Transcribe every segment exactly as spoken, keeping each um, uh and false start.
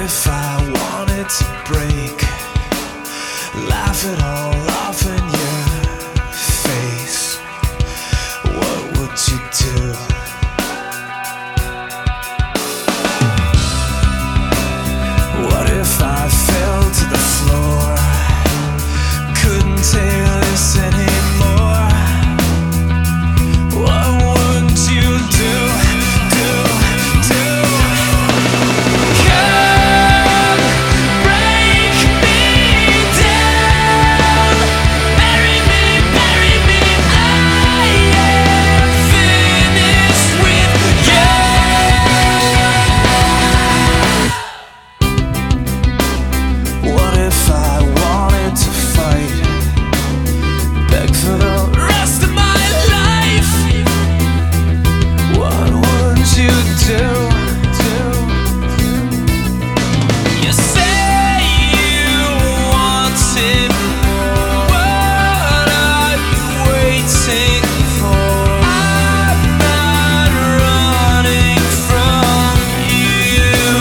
if I wanted to break? Laugh it all off in your face. What would you do? What if I fell to the floor? Couldn't take this anymore. What would you do? Do, do? Come break me down, bury me, bury me. I am finished with you. What if I wanted to fight? Beg for the rest of my life. What would you do? You say you wanted more. What are you waiting for? I'm not running from you.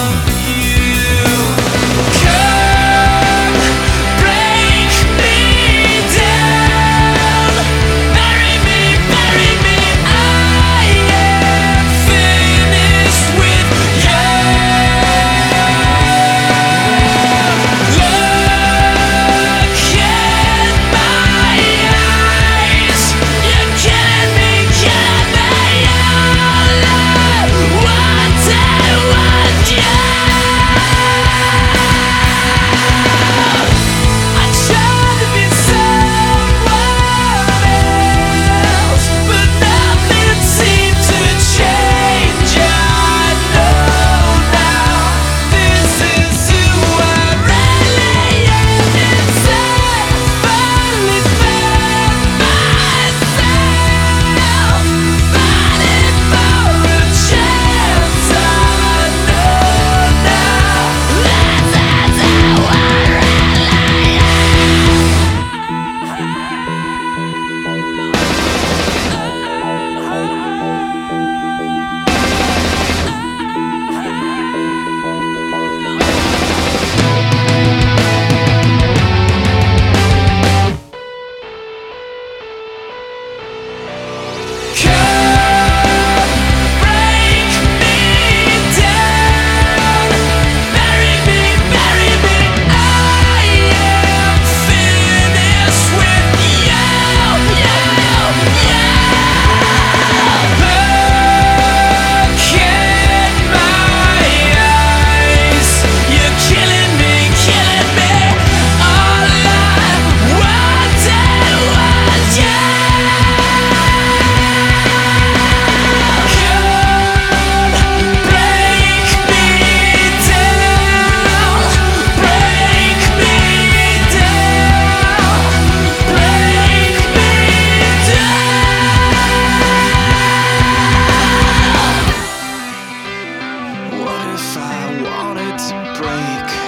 Come break me down, bury me, bury me. I am finished with you. Look in my eyes. You're killing me, killing me. All I wanted was you. I tried to be someone else, but nothing seemed to change. I know now this is who I really am inside. Finally found myself, fighting for a chance. I know now this is who I really Come break me down, bury me, bury me. I am finished with you, you, you. Look in my eyes. You're killing me, killing me. All I wanted was you. Come break me down, break me down, break me down. What if I wanted to break?